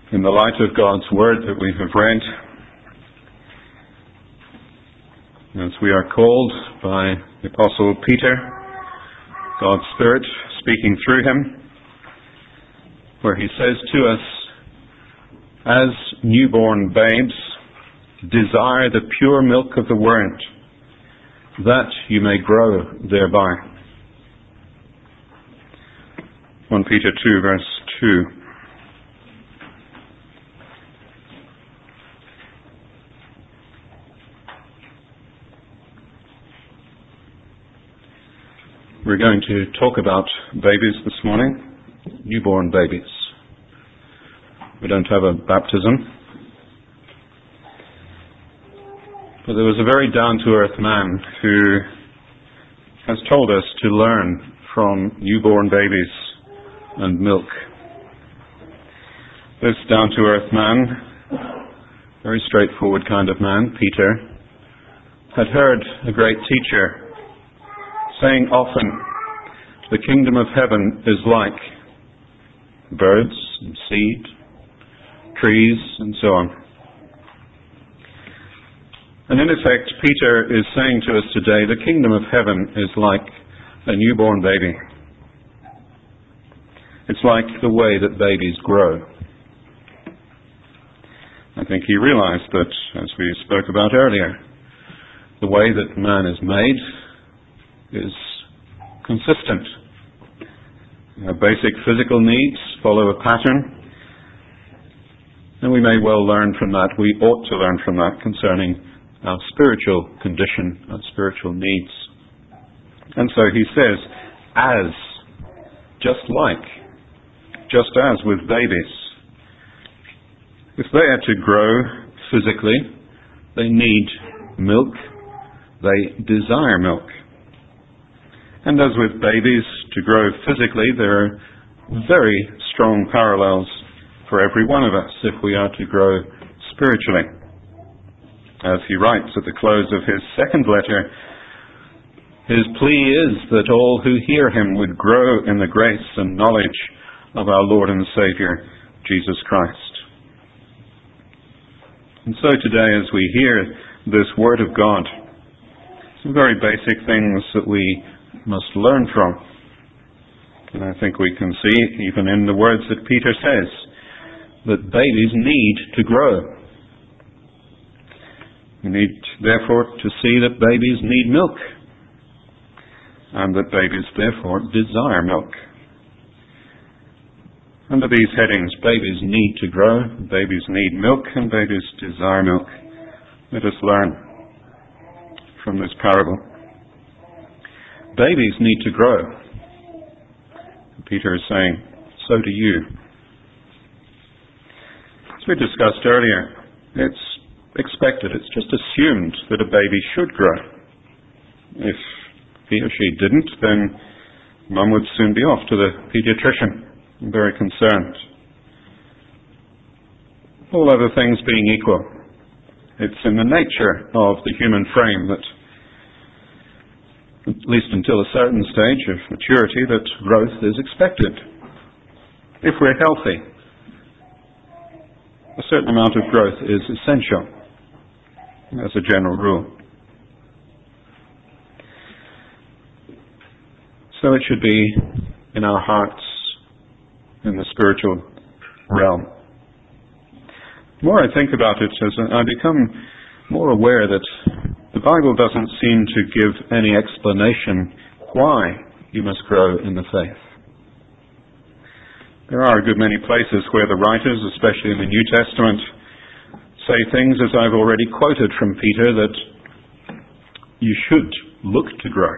In the light of God's Word that we have read, as we are called by the Apostle Peter, God's Spirit speaking through him, where he says to us, as newborn babes, desire the pure milk of the Word, that you may grow thereby. 1 Peter 2, verse 2. We're going to talk about babies this morning, newborn babies. We don't have a baptism. But there was a very down-to-earth man who has told us to learn from newborn babies and milk. This down-to-earth man, very straightforward kind of man, Peter, had heard a great teacher saying often, the kingdom of heaven is like birds and seed, trees and so on. And in effect, Peter is saying to us today, the kingdom of heaven is like a newborn baby. It's like the way that babies grow. I think he realized that, as we spoke about earlier, the way that man is made is consistent. Our basic physical needs follow a pattern, and we may well learn from that, we ought to learn from that concerning our spiritual condition, our spiritual needs. And so he says, just as with babies, if they are to grow physically, they need milk, they desire milk. And as with babies, to grow physically, there are very strong parallels for every one of us if we are to grow spiritually. As he writes at the close of his second letter, his plea is that all who hear him would grow in the grace and knowledge of our Lord and Saviour, Jesus Christ. And so today, as we hear this Word of God, some very basic things that we must learn from. And I think we can see, even in the words that Peter says, that babies need to grow. We need, therefore, to see that babies need milk, and that babies, therefore, desire milk. Under these headings, babies need to grow, babies need milk, and babies desire milk. Let us learn from this parable. Babies need to grow. Peter is saying, so do you. As we discussed earlier, it's expected, it's just assumed that a baby should grow. If he or she didn't, then mum would soon be off to the pediatrician. I'm very concerned. All other things being equal, it's in the nature of the human frame that, at least until a certain stage of maturity, that growth is expected. If we're healthy, a certain amount of growth is essential, as a general rule. So it should be in our hearts, in the spiritual realm. The more I think about it, as I become more aware that the Bible doesn't seem to give any explanation why you must grow in the faith. There are a good many places where the writers, especially in the New Testament, say things, as I've already quoted from Peter, that you should look to grow.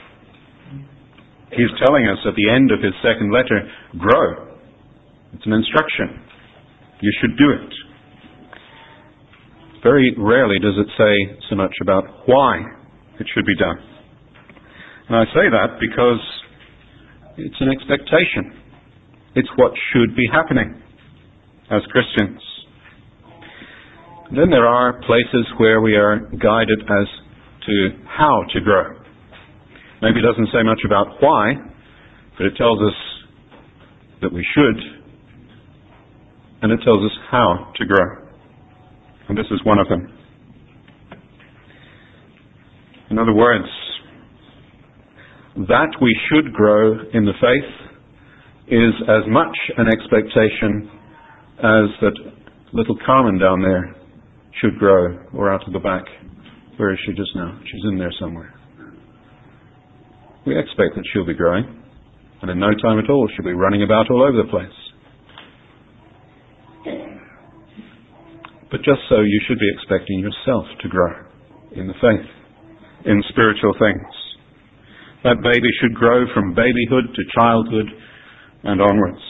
He's telling us at the end of his second letter, grow. It's an instruction. You should do it. Very rarely does it say so much about why it should be done. And I say that because it's an expectation. It's what should be happening as Christians. Then there are places where we are guided as to how to grow. Maybe it doesn't say much about why, but it tells us that we should. And it tells us how to grow. And this is one of them. In other words, that we should grow in the faith is as much an expectation as that little Carmen down there should grow, or out of the back. Where is she just now? She's in there somewhere. We expect that she'll be growing, and in no time at all she'll be running about all over the place. But just so, you should be expecting yourself to grow in the faith, in spiritual things. That baby should grow from babyhood to childhood and onwards.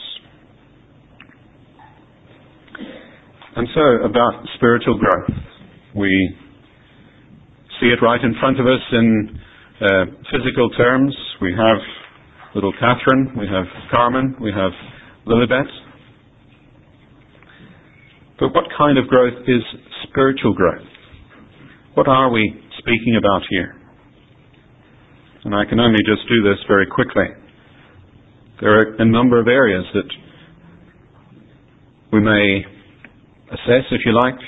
And so, about spiritual growth, we see it right in front of us in physical terms. We have little Catherine, we have Carmen, we have Lilibet. But what kind of growth is spiritual growth? What are we speaking about here? And I can only just do this very quickly. There are a number of areas that we may assess, if you like,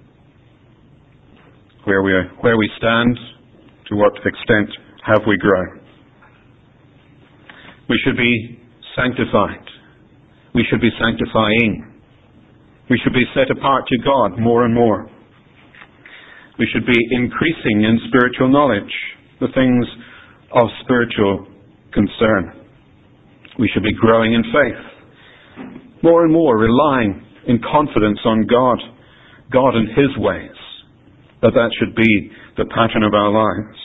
where we stand, to what extent have we grown. We should be sanctified. We should be sanctifying. We should be set apart to God more and more. We should be increasing in spiritual knowledge, the things of spiritual concern. We should be growing in faith, more and more relying in confidence on God and His ways, that should be the pattern of our lives.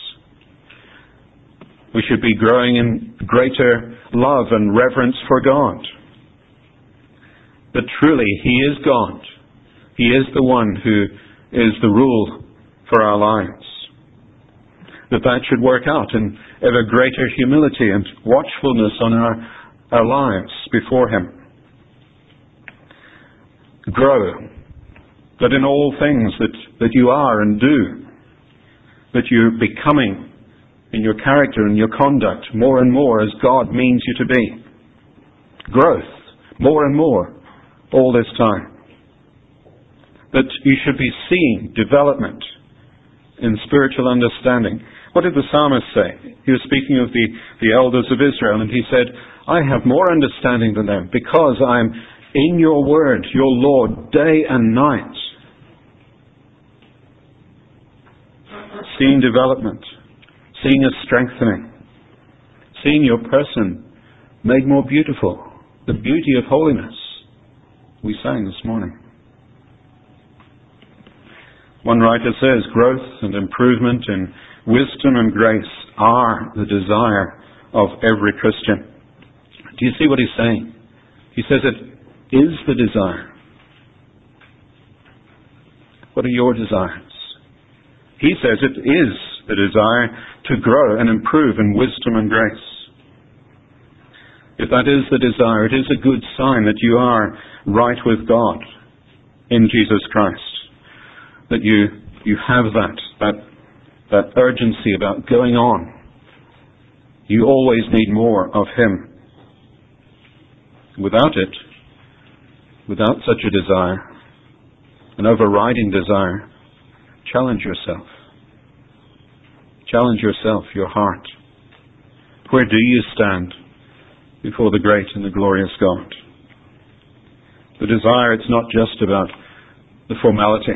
We should be growing in greater love and reverence for God. That truly He is God. He is the one who is the rule for our lives. That should work out in ever greater humility and watchfulness on our lives before Him. Grow. That in all things that you are and do, that you're becoming in your character and your conduct more and more as God means you to be. Growth, more and more, all this time. That you should be seeing development in spiritual understanding. What did the psalmist say? He was speaking of the elders of Israel, and he said, I have more understanding than them, because I am in your word, your Lord, day and night. Seeing development, seeing a strengthening, seeing your person made more beautiful, the beauty of holiness. We sang this morning. One writer says, growth and improvement in wisdom and grace are the desire of every Christian. Do you see what he's saying? He says it is the desire. What are your desires? He says it is the desire to grow and improve in wisdom and grace. If that is the desire, it is a good sign that you are right with God in Jesus Christ. That you have that urgency about going on. You always need more of Him. Without it, without such a desire, an overriding desire, challenge yourself. Challenge yourself, your heart. Where do you stand before the great and the glorious God? The desire, it's not just about the formality.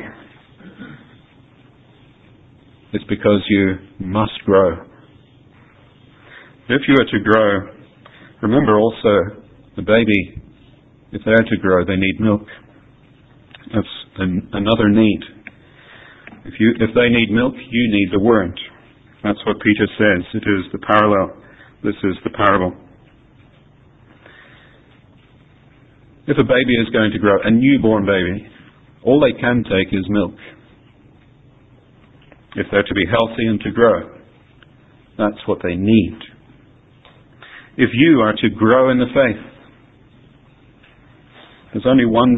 It's because you must grow. If you are to grow, remember also the baby, if they're to grow, they need milk. That's another need. If they need milk, you need the word. That's what Peter says. It is the parallel. This is the parable. If a baby is going to grow, a newborn baby, all they can take is milk. If they're to be healthy and to grow, that's what they need. If you are to grow in the faith, there's only one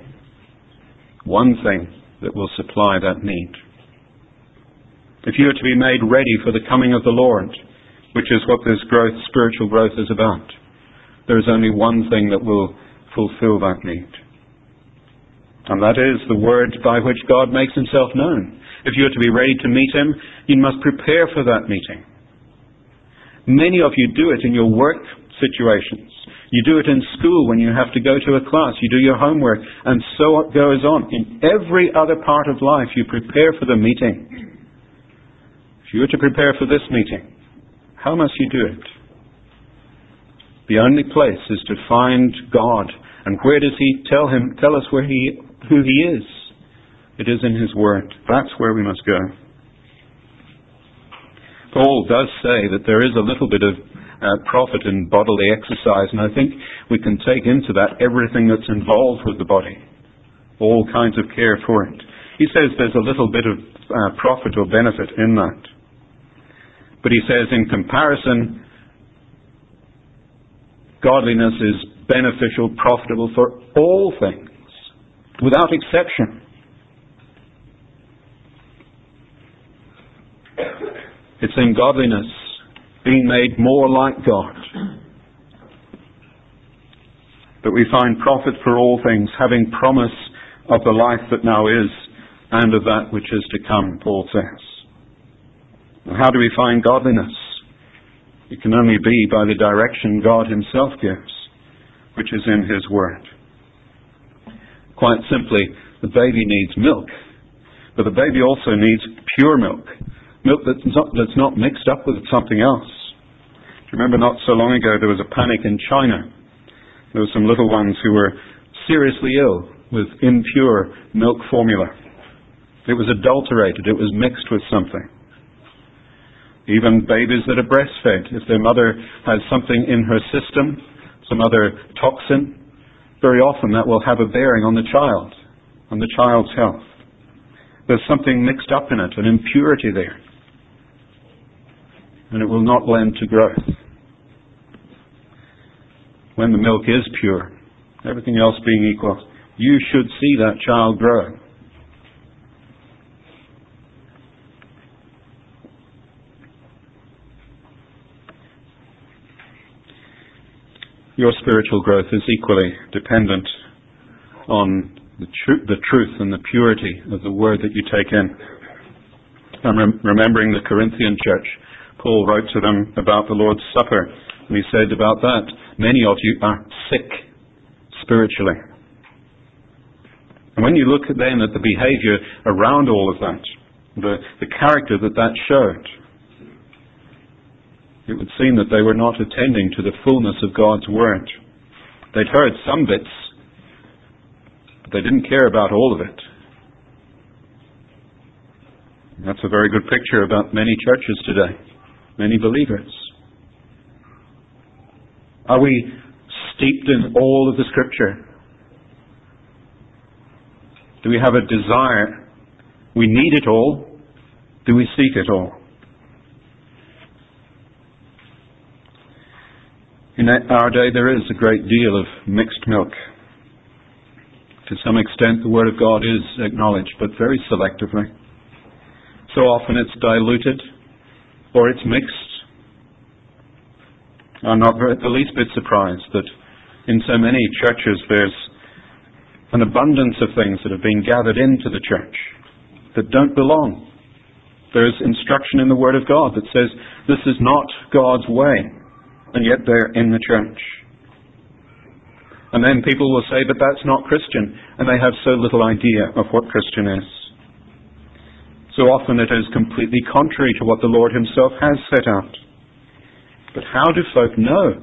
thing that will supply that need. If you are to be made ready for the coming of the Lord, which is what this growth, spiritual growth, is about, there is only one thing that will fulfill that need. And that is the word by which God makes himself known. If you are to be ready to meet him, you must prepare for that meeting. Many of you do it in your work situations. You do it in school when you have to go to a class. You do your homework, and so it goes on. In every other part of life, you prepare for the meeting. If you were to prepare for this meeting, how must you do it? The only place is to find God. And where does he tell us who he is? It is in his word. That's where we must go. Paul does say that there is a little bit of profit in bodily exercise, and I think we can take into that everything that's involved with the body. All kinds of care for it. He says there's a little bit of profit or benefit in that. But he says in comparison, godliness is beneficial, profitable for all things, without exception. It's in godliness, being made more like God, that we find profit for all things, having promise of the life that now is, and of that which is to come, Paul says. And how do we find godliness? It can only be by the direction God himself gives, which is in his word. Quite simply, the baby needs milk, but the baby also needs pure milk. Milk that's not mixed up with something else. Do you remember not so long ago there was a panic in China? There were some little ones who were seriously ill with impure milk formula. It was adulterated. It was mixed with something. Even babies that are breastfed, if their mother has something in her system, some other toxin, very often that will have a bearing on the child's health. There's something mixed up in it, an impurity there. And it will not lend to growth. When the milk is pure, everything else being equal, you should see that child grow. Your spiritual growth is equally dependent on the truth and the purity of the word that you take in. I'm remembering the Corinthian church. Paul wrote to them about the Lord's Supper, and he said about that, many of you are sick spiritually. And when you look then at the behavior around all of that, the character that showed, it would seem that they were not attending to the fullness of God's word. They'd heard some bits, but they didn't care about all of it. And that's a very good picture about many churches today, many believers. Are we steeped in all of the Scripture? Do we have a desire? We need it all. Do we seek it all? In our day there is a great deal of mixed milk. To some extent the Word of God is acknowledged, but very selectively. So often it's diluted or it's mixed. I'm not the least bit surprised that in so many churches there's an abundance of things that have been gathered into the church that don't belong. There's instruction in the Word of God that says this is not God's way. And yet they're in the church. And then people will say, but that's not Christian. And they have so little idea of what Christian is. So often it is completely contrary to what the Lord himself has set out. But how do folk know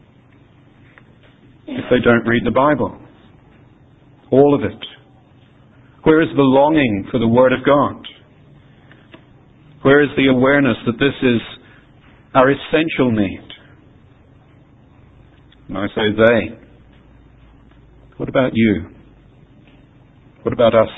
if they don't read the Bible? All of it. Where is the longing for the Word of God? Where is the awareness that this is our essential need? And I say they. What about you? What about us?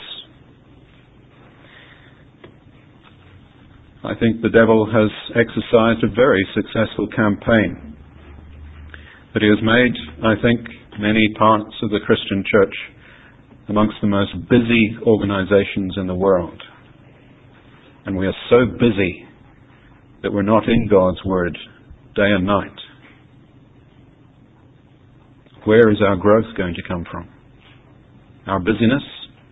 I think the devil has exercised a very successful campaign. But he has made, I think, many parts of the Christian church amongst the most busy organizations in the world. And we are so busy that we're not in God's Word day and night. Where is our growth going to come from? Our busyness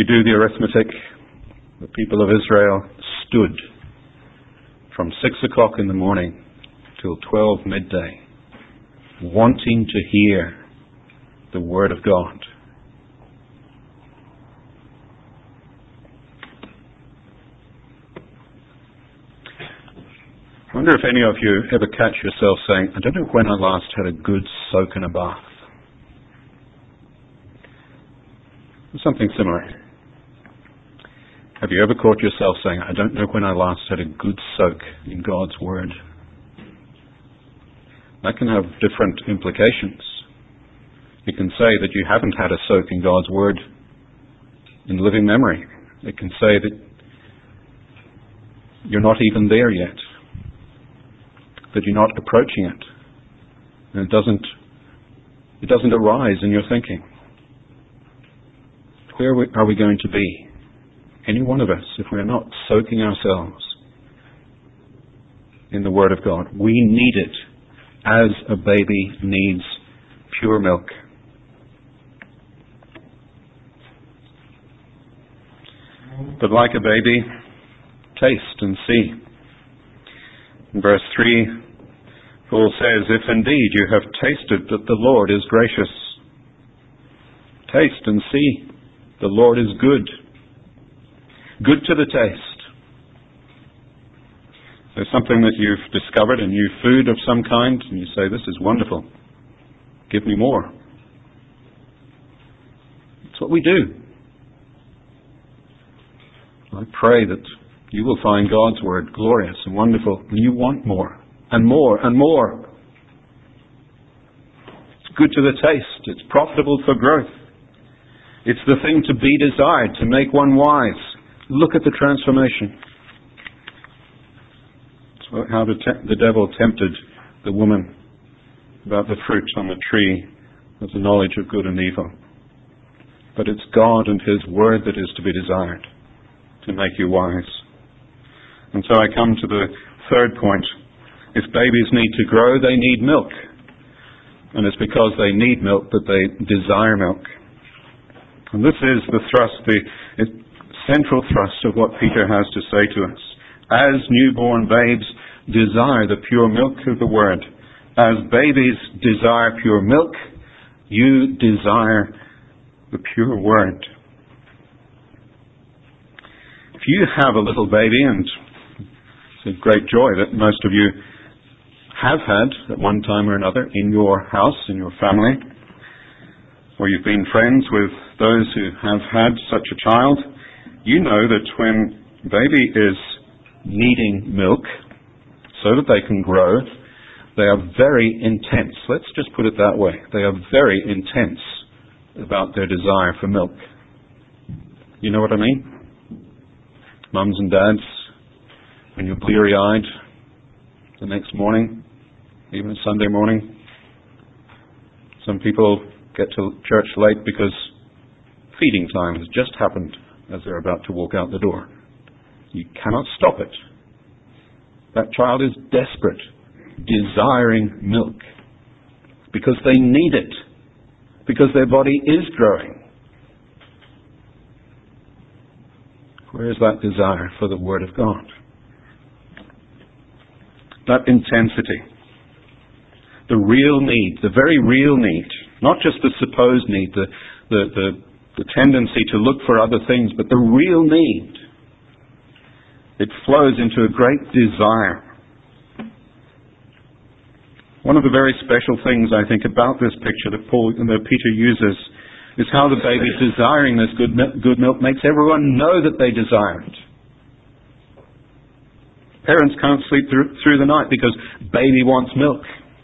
do the arithmetic, the people of Israel stood from 6 o'clock in the morning till 12 midday, wanting to hear the Word of God. I wonder if any of you ever catch yourself saying, I don't know when I last had a good soak in a bath. Something similar. Have you ever caught yourself saying, I don't know when I last had a good soak in God's Word? That can have different implications. You can say that you haven't had a soak in God's Word in living memory. It can say that you're not even there yet, that you're not approaching it, and it doesn't arise in your thinking. Where are we going to be, any one of us, if we're not soaking ourselves in the Word of God? We need it as a baby needs pure milk. But like a baby, taste and see. In verse 3, Paul says, if indeed you have tasted that the Lord is gracious, taste and see. The Lord is good. Good to the taste. There's something that you've discovered, a new food of some kind, and you say, this is wonderful. Give me more. It's what we do. I pray that you will find God's Word glorious and wonderful, and you want more, and more, and more. It's good to the taste. It's profitable for growth. It's the thing to be desired, to make one wise. Look at the transformation. It's how the devil tempted the woman about the fruit on the tree of the knowledge of good and evil. But it's God and His Word that is to be desired, to make you wise. And so I come to the third point. If babies need to grow, they need milk. And it's because they need milk that they desire milk. And this is the thrust, the central thrust of what Peter has to say to us. As newborn babes desire the pure milk of the Word, as babies desire pure milk, you desire the pure Word. If you have a little baby, and it's a great joy that most of you have had at one time or another in your house, in your family, or you've been friends with those who have had such a child, you know that when baby is needing milk so that they can grow, they are very intense. Let's just put it that way. They are very intense about their desire for milk. You know what I mean? Mums and dads, when you're bleary-eyed the next morning, even Sunday morning, some people get to church late because feeding time has just happened as they're about to walk out the door. You cannot stop it. That child is desperate, desiring milk, because they need it, because their body is growing. Where is that desire for the Word of God? That intensity. The real need, the very real need, not just the supposed need, the tendency to look for other things, but the real need. It flows into a great desire. One of the very special things, I think, about this picture that Peter uses is how the baby desiring this good milk makes everyone know that they desire it. Parents can't sleep through the night because baby wants milk.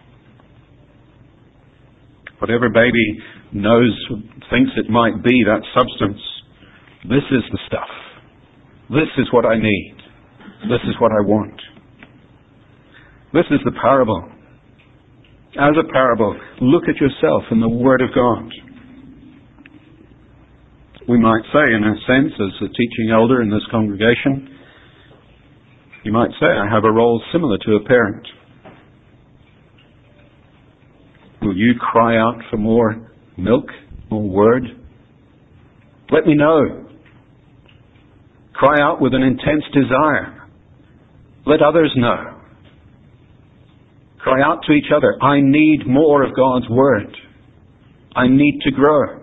Whatever baby knows, thinks it might be, that substance, this is the stuff. This is what I need. This is what I want. This is the parable. As a parable, look at yourself in the Word of God. We might say, in a sense, as a teaching elder in this congregation, you might say, I have a role similar to a parent. Will you cry out for more milk, more Word? Let me know. Cry out with an intense desire. Let others know. Cry out to each other, I need more of God's Word. I need to grow.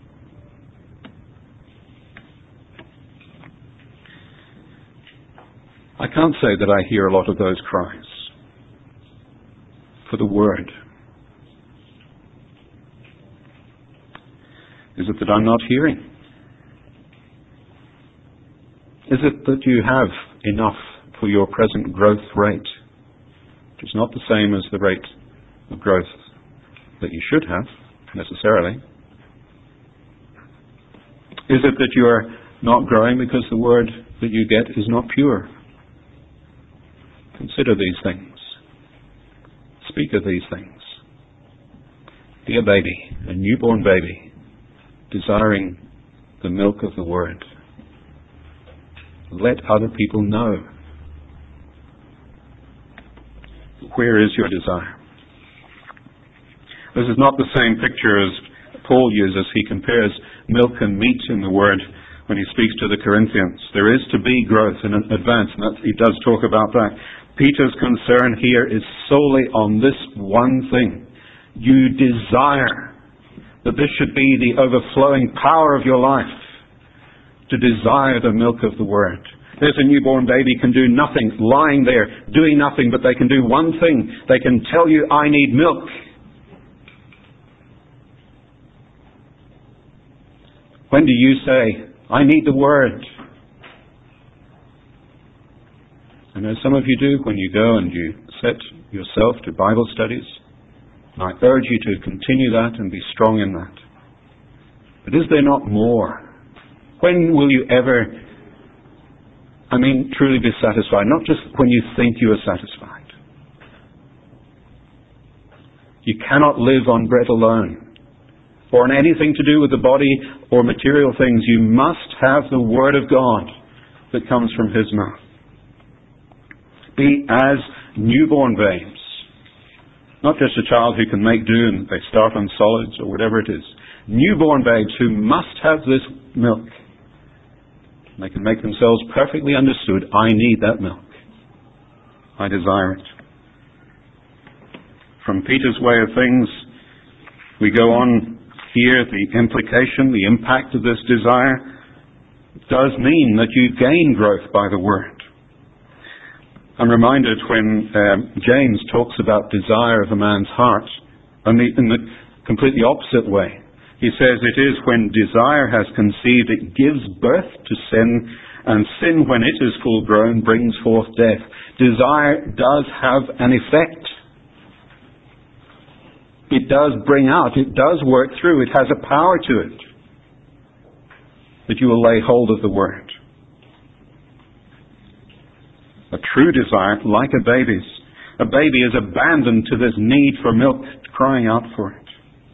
I can't say that I hear a lot of those cries for the Word. Is it that I'm not hearing? Is it that you have enough for your present growth rate, which is not the same as the rate of growth that you should have, necessarily? Is it that you are not growing because the Word that you get is not pure? Consider these things. Speak of these things. Be a baby, a newborn baby, desiring the milk of the Word. Let other people know. Where is your desire? This is not the same picture as Paul uses. He compares milk and meat in the Word when he speaks to the Corinthians. There is to be growth in advance, and he does talk about that. Peter's concern here is solely on this one thing. You desire that this should be the overflowing power of your life, to desire the milk of the Word. There's a newborn baby can do nothing, lying there, doing nothing, but they can do one thing. They can tell you, I need milk. When do you say, I need the Word? I know some of you do when you go and you set yourself to Bible studies. And I urge you to continue that and be strong in that. But is there not more? When will you ever, truly be satisfied? Not just when you think you are satisfied. You cannot live on bread alone, or on anything to do with the body or material things. You must have the Word of God that comes from His mouth. Be as newborn babes. Not just a child who can make do and they start on solids or whatever it is. Newborn babes who must have this milk. They can make themselves perfectly understood. I need that milk. I desire it. From Peter's way of things, we go on here. The implication, the impact of this desire does mean that you gain growth by the Word. I'm reminded when James talks about desire of a man's heart, in the completely opposite way. He says it is when desire has conceived, it gives birth to sin, and sin, when it is full grown, brings forth death. Desire does have an effect. It does bring out, it does work through, it has a power to it, that you will lay hold of the Word. A true desire, like a baby's. A baby is abandoned to this need for milk, crying out for it.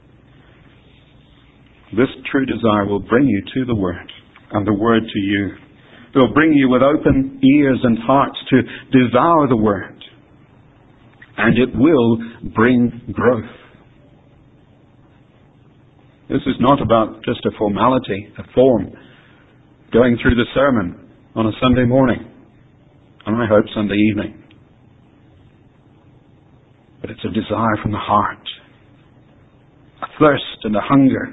This true desire will bring you to the Word, and the Word to you. It will bring you with open ears and hearts to devour the Word. And it will bring growth. This is not about just a formality, a form, going through the sermon on a Sunday morning, and I hope Sunday evening. But it's a desire from the heart, a thirst and a hunger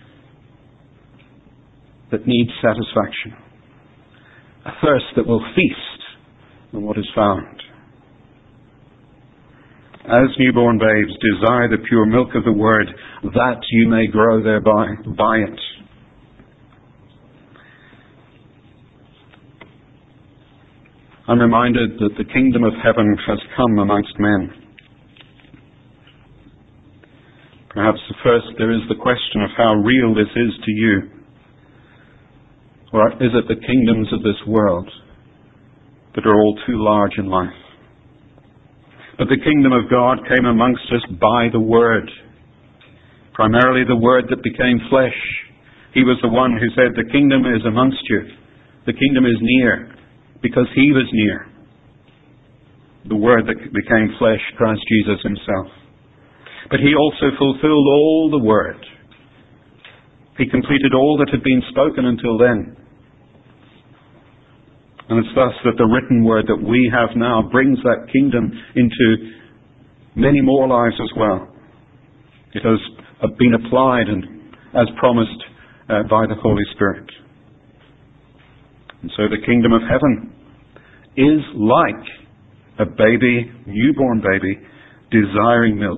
that needs satisfaction, a thirst that will feast on what is found. As newborn babes, desire the pure milk of the Word, that you may grow thereby, by it. I'm reminded that the kingdom of heaven has come amongst men. Perhaps first there is the question of how real this is to you. Or is it the kingdoms of this world that are all too large in life? But the kingdom of God came amongst us by the Word. Primarily the Word that became flesh. He was the one who said, the kingdom is amongst you. The kingdom is near, because He was near. The Word that became flesh, Christ Jesus Himself. But He also fulfilled all the Word. He completed all that had been spoken until then. And it's thus that the written word that we have now brings that kingdom into many more lives as well. It has been applied and as promised by the Holy Spirit. And so the kingdom of heaven is like a baby, newborn baby, desiring milk.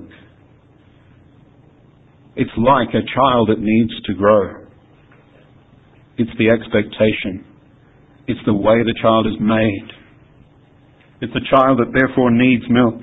It's like a child that needs to grow. It's the expectation. It's the way the child is made. It's a child that therefore needs milk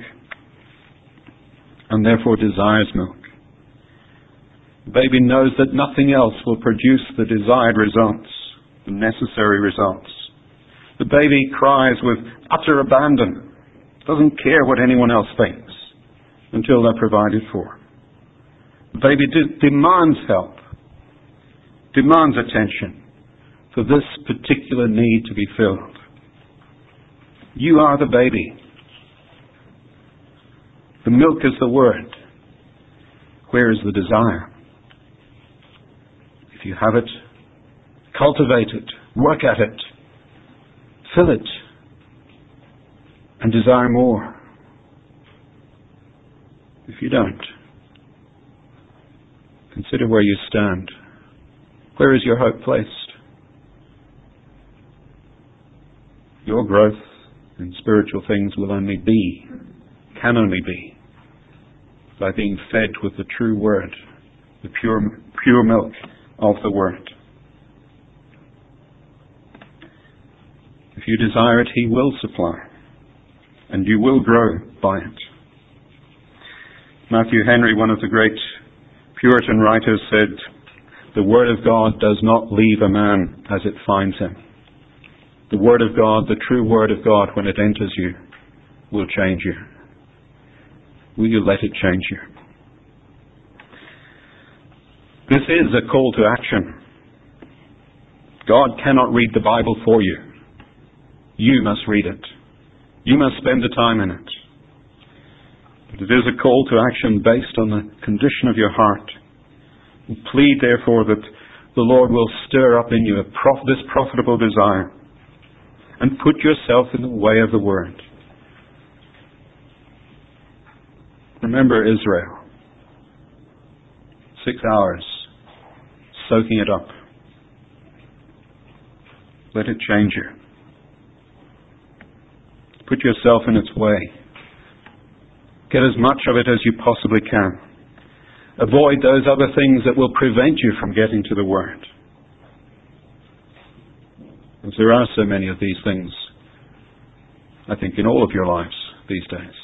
and therefore desires milk. The baby knows that nothing else will produce the desired results, the necessary results. The baby cries with utter abandon, doesn't care what anyone else thinks until they're provided for. The baby demands help, demands attention for this particular need to be filled. You are the baby. The milk is the word. Where is the desire? If you have it, cultivate it, work at it, fill it, and desire more. If you don't, consider where you stand. Where is your hope placed? Your growth in spiritual things will only be, can only be, by being fed with the true word, the pure milk of the word. If you desire it, He will supply, and you will grow by it. Matthew Henry, one of the great Puritan writers, said, "The word of God does not leave a man as it finds him." The word of God, the true word of God, when it enters you, will change you. Will you let it change you? This is a call to action. God cannot read the Bible for you. You must read it. You must spend the time in it. But it is a call to action based on the condition of your heart. And plead, therefore, that the Lord will stir up in you this profitable desire, and put yourself in the way of the Word. Remember Israel. 6 hours soaking it up. Let it change you. Put yourself in its way. Get as much of it as you possibly can. Avoid those other things that will prevent you from getting to the Word. Because there are so many of these things, I think, in all of your lives these days.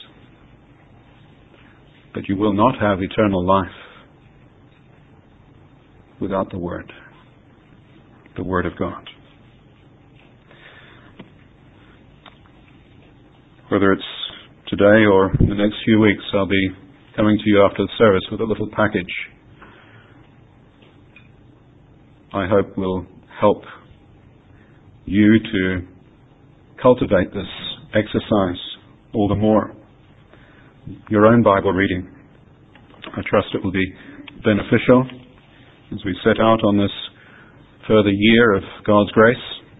But you will not have eternal life without the Word of God. Whether it's today or in the next few weeks, I'll be coming to you after the service with a little package I hope will help you to cultivate this exercise all the more. Your own Bible reading. I trust it will be beneficial as we set out on this further year of God's grace.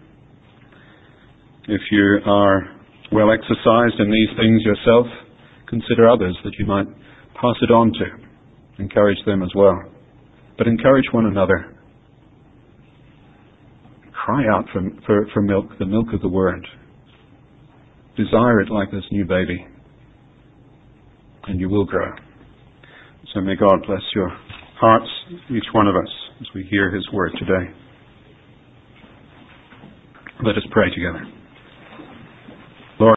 If you are well exercised in these things yourself, consider others that you might pass it on to. Encourage them as well. But encourage one another. Cry out for milk, the milk of the Word. Desire it like this new baby, and you will grow. So may God bless your hearts, each one of us, as we hear His Word today. Let us pray together.